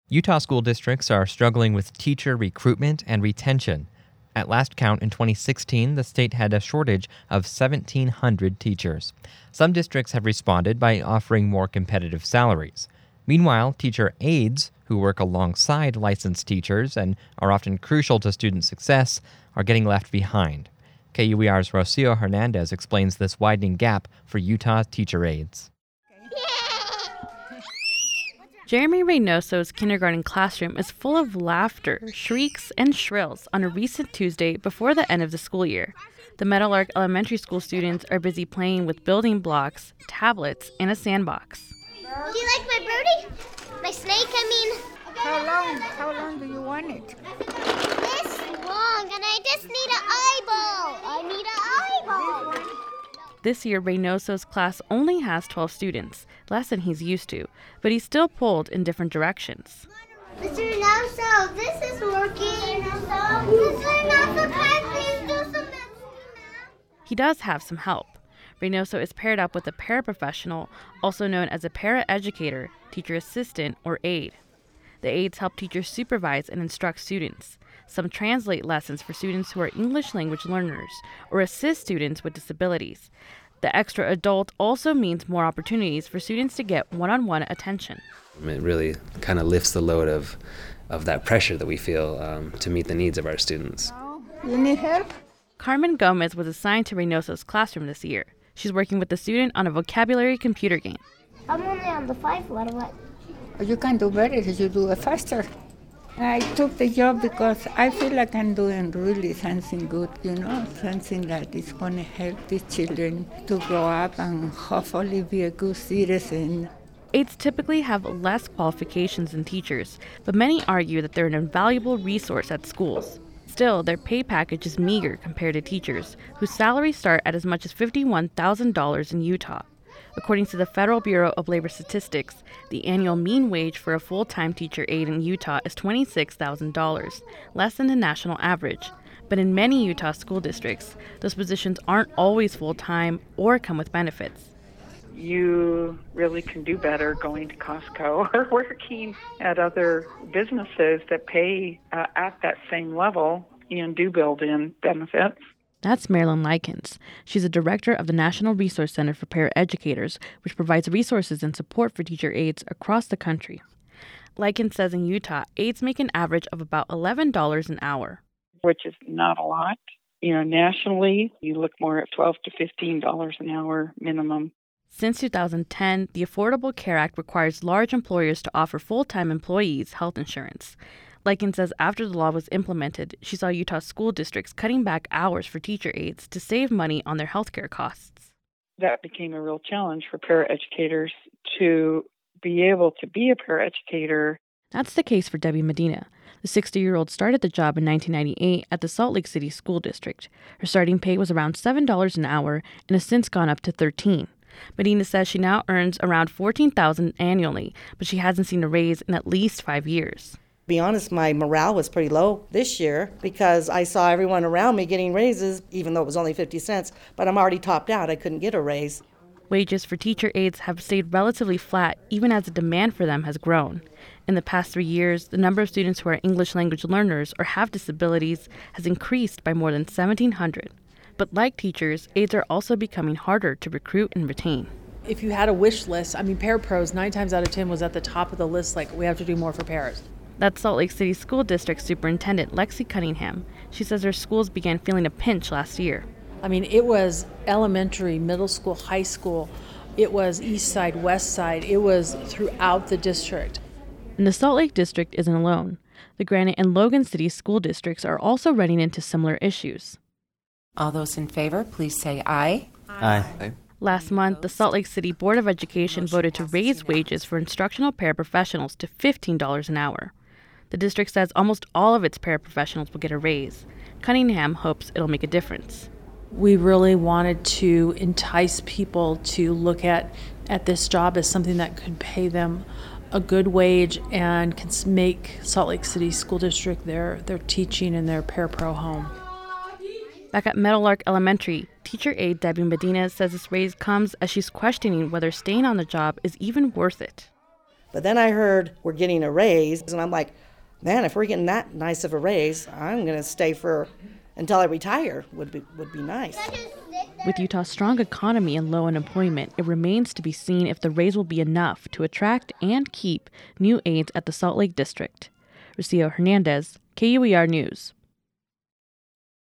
Utah school districts are struggling with teacher recruitment and retention. At last count in 2016, the state had a shortage of 1,700 teachers. Some districts have responded by offering more competitive salaries. Meanwhile, teacher aides, who work alongside licensed teachers and are often crucial to student success, are getting left behind. KUER's Rocio Hernandez explains this widening gap for Utah teacher aides. Jeremy Reynoso's kindergarten classroom is full of laughter, shrieks, and shrills on a recent Tuesday before the end of the school year. The Meadowlark Elementary School students are busy playing with building blocks, tablets, and a sandbox. Do you like my birdie? My snake, I mean. How long do you want it? This long, and I just need an eyeball. I need an eyeball. This year, Reynoso's class only has 12 students, less than he's used to, but he's still pulled in different directions. Mr. Reynoso, this is working. Mr. Reynoso, can I please do some extra? He does have some help. Reynoso is paired up with a paraprofessional, also known as a paraeducator, teacher assistant, or aide. The aides help teachers supervise and instruct students. Some translate lessons for students who are English language learners or assist students with disabilities. The extra adult also means more opportunities for students to get one-on-one attention. It really kind of lifts the load of that pressure that we feel to meet the needs of our students. You need help? Carmen Gomez was assigned to Reynoso's classroom this year. She's working with the student on a vocabulary computer game. I'm only on the 5 letter. What? You can do better if you do it faster. I took the job because I feel like I'm doing really something good, something that is going to help these children to grow up and hopefully be a good citizen. Aides typically have less qualifications than teachers, but many argue that they're an invaluable resource at schools. Still, their pay package is meager compared to teachers, whose salaries start at as much as $51,000 in Utah. According to the Federal Bureau of Labor Statistics, the annual mean wage for a full-time teacher aide in Utah is $26,000, less than the national average. But in many Utah school districts, those positions aren't always full-time or come with benefits. You really can do better going to Costco or working at other businesses that pay at that same level and do build in benefits. That's Marilyn Likens. She's a director of the National Resource Center for Paraeducators, which provides resources and support for teacher aides across the country. Likens says in Utah, aides make an average of about $11 an hour. Which is not a lot. Nationally, you look more at $12 to $15 an hour minimum. Since 2010, the Affordable Care Act requires large employers to offer full-time employees health insurance. Likens says after the law was implemented, she saw Utah school districts cutting back hours for teacher aides to save money on their healthcare costs. That became a real challenge for paraeducators to be able to be a paraeducator. That's the case for Debbie Medina. The 60-year-old started the job in 1998 at the Salt Lake City School District. Her starting pay was around $7 an hour and has since gone up to $13. Medina says she now earns around $14,000 annually, but she hasn't seen a raise in at least 5 years. To be honest, my morale was pretty low this year because I saw everyone around me getting raises, even though it was only 50 cents, but I'm already topped out. I couldn't get a raise. Wages for teacher aides have stayed relatively flat even as the demand for them has grown. In the past 3 years, the number of students who are English language learners or have disabilities has increased by more than 1,700. But like teachers, aides are also becoming harder to recruit and retain. If you had a wish list, Parapros 9 times out of 10 was at the top of the list, like we have to do more for paras. That's Salt Lake City School District Superintendent Lexi Cunningham. She says her schools began feeling a pinch last year. It was elementary, middle school, high school. It was east side, west side. It was throughout the district. And the Salt Lake District isn't alone. The Granite and Logan City school districts are also running into similar issues. All those in favor, please say aye. Aye. Last month, the Salt Lake City Board of Education voted to raise wages for instructional paraprofessionals to $15 an hour. The district says almost all of its paraprofessionals will get a raise. Cunningham hopes it'll make a difference. We really wanted to entice people to look at this job as something that could pay them a good wage and can make Salt Lake City School District their teaching and their parapro home. Back at Meadowlark Elementary, teacher aide Debbie Medina says this raise comes as she's questioning whether staying on the job is even worth it. But then I heard we're getting a raise, and I'm like, man, if we're getting that nice of a raise, I'm going to stay until I retire. Would be nice. With Utah's strong economy and low unemployment, it remains to be seen if the raise will be enough to attract and keep new aides at the Salt Lake District. Rocio Hernandez, KUER News.